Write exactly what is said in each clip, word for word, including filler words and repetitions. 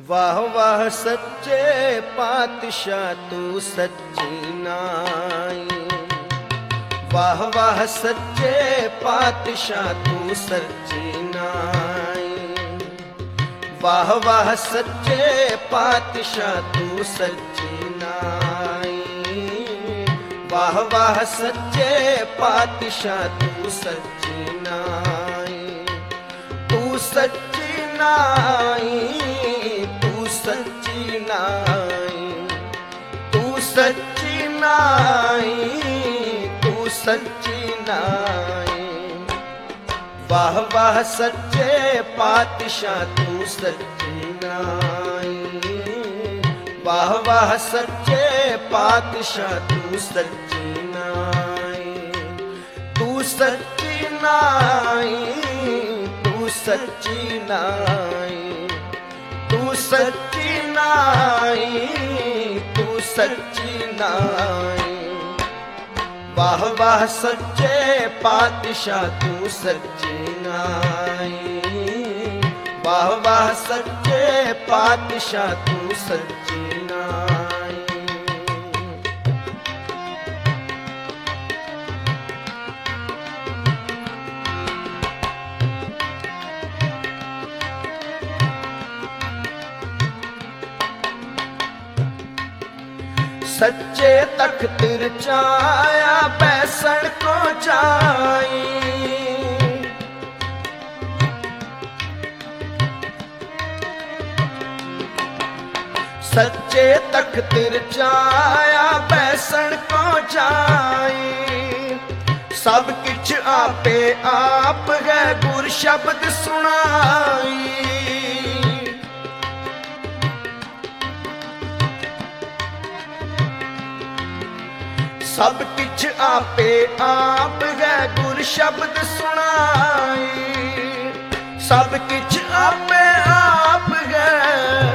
वाह वाह सच्चे पातशाह तू सच्ची नाई। वाह वाह सच्चे पातशाह तू सच्ची नाई। वाह वाह सच्चे पातशाह तू सच्ची नाई। वाह वाह सच्चे पातशाह तू सच्ची नाई। तू सच्ची नाई। सच्ची नाई। तू सच्ची नाई। तू सच्ची नाई। वाह वाह सच्चे पातशाह तू सच्ची नाई। वाह वाह सच्चे पातशाह तू सच्ची नाई। तू सच्ची नाई। तू सच्ची नाई। तू सच्ची नाई। तू सच्ची नाई। वाह वाह सच्चे पातशाह तू सच्ची नाई। वाह वाह सच्चे पातशाह तू सच्ची नाई। सच्चे तख्त रचाया बैसण को जाई। सच्चे तख्त रचाया बैसण को जाई। सब किछ आपे आप है गुर शब्द सुनाई। सब किछ आपे आप है गुर शब्द सुनाई। सब किछ आपे आप है।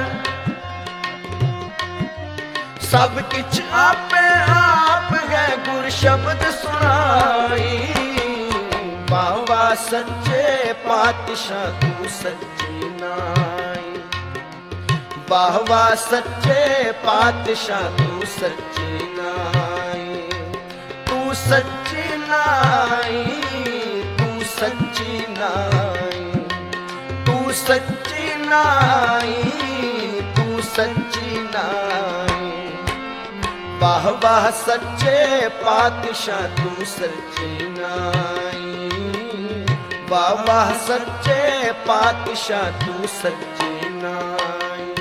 सब किछ आपे आप है गुर शब्द सुनाई। वाह वाह सच्चे पातशाह तू सच्ची नाई। वाह वाह सच्चे पातशाह तू सच्ची नाई। तू सच्ची नाई। तू सच्ची नाई। तू सच्ची नाई। तू सच्ची नाई। वाह वाह सच्चे पातशाह तू सच्ची नाई। वाह वाह सच्चे पातशाह तू सच्ची नाई।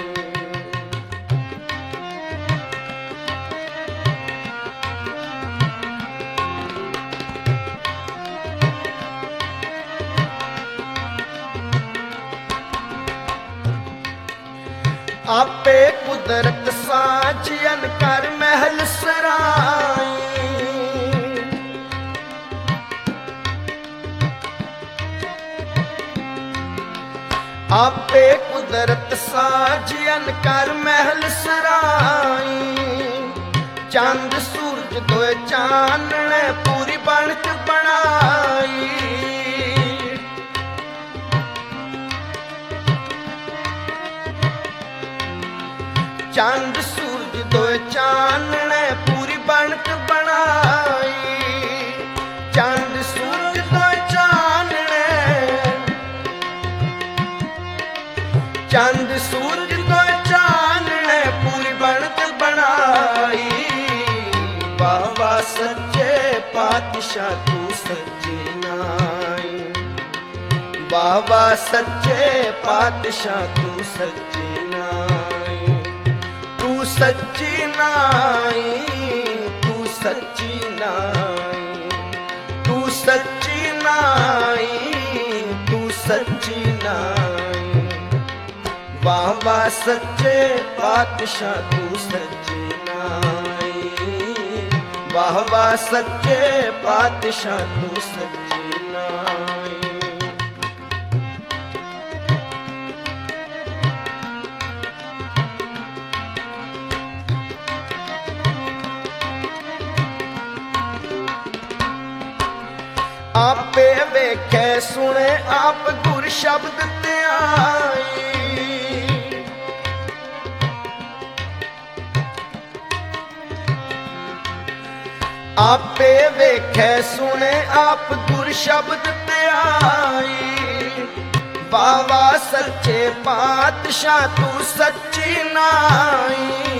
आपे कुदरत साजियन कर महल सराई। आपे कुदरत साजियन कर महल सराई। चंद सूरज दोए चानने पूरी बनक बनाई। चंद सूरज दोए चानने पूरी बनक बनाई। चंद सूरज दोए चानने। चंद सूरज दोए चानने पूरी बनक बनाई। वाह वाह सच्चे पातशाह तू सच्ची नाई। वाह वाह सच्चे पातशाह तू सच्ची नाई। तू सच्ची नाई। तू सच्ची नाई। तू सच्ची नाई। तू सच्ची नाई। वाह वाह सच्चे पातशाह तू सच्ची नाई। वाह वाह सच्चे पातशाह तू सच्ची नाई। आपे वेखे सुने आप गुर शब्द ते आई। ਆਪੇ ਵੇਖੈ ਸੁਣੇ ਆਪ ਗੁਰ ਸ਼ਬਦ ਧਿਆਈ। ਬਾਵਾ ਸੱਚੇ ਪਾਤਸ਼ਾਹ ਤੂੰ ਸੱਚੀ ਨਾਈ।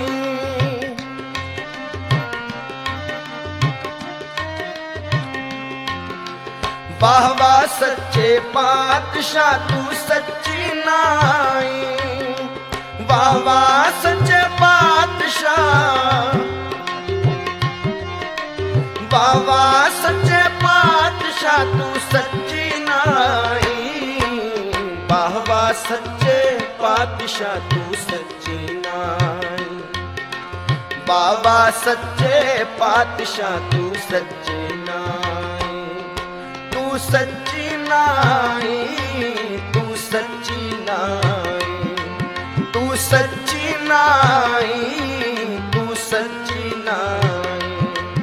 ਵਾਹ ਵਾਹ ਸੱਚੇ ਪਾਤਸ਼ਾਹ ਤੂੰ ਸੱਚੀ ਨਾਈ। ਵਾਹ ਵਾਹ ਸੱਚੇ ਪਾਤਸ਼ਾਹ, ਵਾਹ ਵਾਹ ਸੱਚੇ ਪਾਤਸ਼ਾਹ ਤੂੰ ਸੱਚੀ ਨਾਈ। ਵਾਹ ਵਾਹ ਸੱਚੇ ਪਾਤਸ਼ਾਹ ਤੂੰ ਸੱਚੀ ਨਾਈ। ਵਾਹ ਵਾਹ ਸੱਚੇ ਪਾਤਸ਼ਾਹ ਤੂੰ ਸੱਚੀ ਨਾਈ। ਤੂੰ ਸੱਚੀ ਨਾਈ, ਤੂੰ ਸੱਚੀ ਨਾਈ, ਤੂੰ ਸੱਚੀ ਨਾਈ, ਤੂੰ ਸੱਚੀ ਨਾਈ।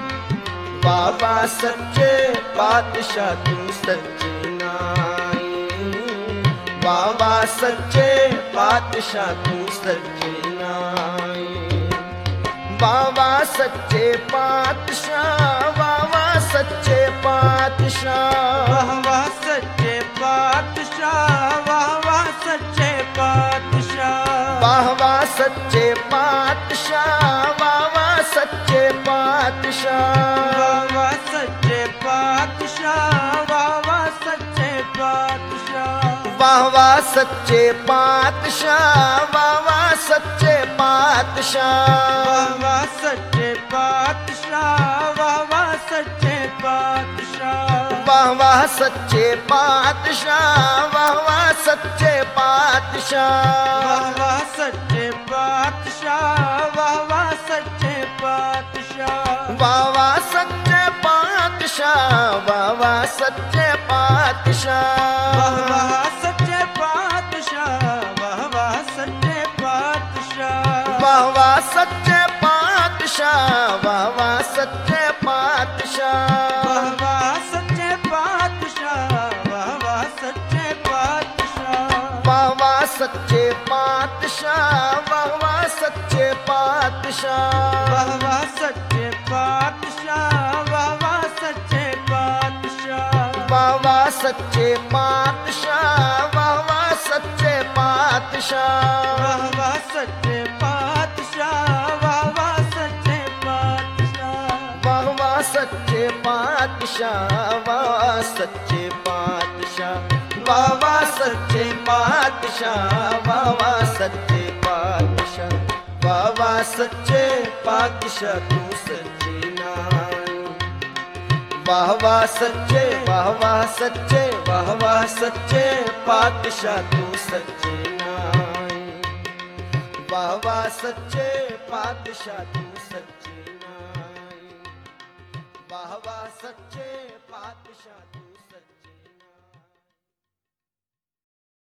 ਵਾਹ ਵਾਹ ਸੱਚੇ ਪਾਤਸ਼ਾਹ ਤੂੰ ਸੱਚੀ ਨਾਈ। ਵਾਹ ਵਾਹ ਸੱਚੇ ਪਾਤਸ਼ਾਹ ਤੂੰ ਸੱਚੀ ਨਾਈ। ਵਾਹ ਵਾਹ ਸੱਚੇ ਪਾਤਸ਼ਾਹ, ਵਾਹ ਵਾਹ ਸੱਚੇ ਪਾਤਸ਼ਾਹ। ਵਾਹ ਵਾਹ ਸੱਚੇ ਪਾਤਸ਼ਾਹ, ਵਾਹ ਵਾਹ ਸੱਚੇ ਪਾਤਸ਼ਾਹ। ਵਾਹ ਵਾਹ ਸੱਚੇ ਪਾਤਸ਼ਾਹ, ਵਾਹ ਵਾਹ ਸੱਚੇ ਪਾਤਸ਼ਾਹ। ਵਾਹ ਵਾਹ ਸੱਚੇ ਪਾਤਸ਼ਾਹ, ਵਾਹ ਵਾਹ ਸੱਚੇ ਪਾਤਸ਼ਾਹ। ਵਾਹ ਵਾਹ ਸੱਚੇ ਪਾਤਸ਼ਾਹ, ਵਾਹ ਵਾਹ ਸੱਚੇ ਪਾਤਸ਼ਾਹ। ਵਾਹ ਵਾਹ ਸੱਚੇ ਪਾਤਸ਼ਾਹ, ਵਾਹ ਵਾਹ ਸੱਚੇ ਪਾਤਸ਼ਾਹ। ਵਾਹ ਵਾਹ ਸੱਚੇ ਪਾਤਸ਼ਾਹ, ਵਾਹ ਵਾਹ ਸੱਚੇ ਪਾਤਸ਼ਾਹ। ਵਾਹ ਵਾਹ ਸੱਚੇ ਪਾਤਸ਼ਾਹ, ਵਾਹ ਵਾਹ ਸੱਚੇ ਪਾਤਸ਼ਾਹ। ਵਾਹ ਵਾਹ ਸੱਚੇ ਪਾਤਸ਼ਾਹ, ਵਾਹ ਵਾਹ ਸੱਚੇ ਪਾਤਸ਼ਾਹ। ਵਾਹ ਵਾਹ ਸੱਚੇ ਪਾਤਸ਼ਾਹ, ਵਾਹ ਵਾਹ ਸੱਚੇ ਪਾਤਸ਼ਾਹ। ਵਾਹ ਵਾਹ ਸੱਚੇ ਪਾਤਸ਼ਾਹ, ਵਾਹ ਵਾਹ ਸੱਚੇ ਪਾਤਸ਼ਾਹ। ਵਾਹ ਵਾਹ ਸੱਚੇ ਪਾਤਸ਼ਾਹ, ਵਾਹ ਵਾਹ ਸੱਚੇ ਪਾਤਸ਼ਾਹ। ਵਾਹ ਵਾਹ ਸੱਚੇ ਪਾਤਸ਼ਾਹ, ਵਾਹ ਵਾਹ ਸੱਚੇ ਪਾਤਸ਼ਾਹ। ਵਾਹ ਵਾਹ ਸੱਚੇ ਪਾਤਸ਼ਾਹ, ਵਾਹ ਵਾਹ ਸੱਚੇ ਪਾਤਸ਼ਾਹ। ਵਾਹ ਵਾਹ ਸੱਚੇ ਪਾਤਸ਼ਾਹ, ਵਾਹ ਵਾਹ ਸੱਚੇ ਪਾਤਸ਼ਾਹ। ਵਾਹ ਵਾਹ ਸੱਚੇ ਪਾਤਸ਼ਾਹ, ਵਾਹ ਵਾਹ ਸੱਚੇ ਪਾਤਸ਼ਾਹ। ਵਾਹ ਵਾਹ ਸੱਚੇ ਪਾਤਸ਼ਾਹ, ਵਾਹ ਸੱਚੇ ਪਾਤਸ਼ਾਹ। ਵਾਹ ਵਾਹ ਸੱਚੇ ਪਾਤਸ਼ਾਹ, ਵਾਹ ਵਾਹ ਸੱਚੇ ਪਾਤਸ਼ਾਹ। ਵਾਹ ਵਾਹ ਸੱਚੇ ਪਾਤਸ਼ਾਹ ਤੂੰ ਸੱਚੀ ਨਾਈ। ਵਾਹ ਵਾਹ ਸੱਚੇ, ਵਾਹ ਵਾਹ ਸੱਚੇ, ਵਾਹ ਵਾਹ ਸੱਚੇ ਪਾਤਸ਼ਾਹ ਤੂੰ ਸੱਚੀ ਨਾਈ। ਵਾਹ ਵਾਹ ਸੱਚੇ ਪਾਤਸ਼ਾਹ ਤੂੰ ਸੱਚੀ ਨਾਈ। ਵਾਹ ਵਾਹ ਸੱਚੇ ਪਾਤਸ਼ਾਹ ਤੂੰ